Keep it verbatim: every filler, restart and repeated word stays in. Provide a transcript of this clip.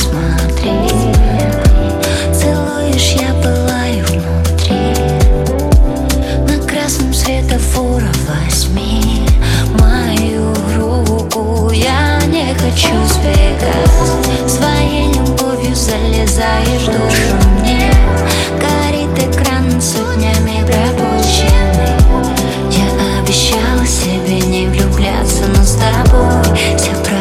смотри. Целуешь, я пылаю внутри. На красном светофоре возьми мою руку. Я не хочу сбегать, своей любовью залезаешь в душу мне. Горит экран сотнями пропущенный. Я обещала себе не влюбляться, но с тобой все правильно.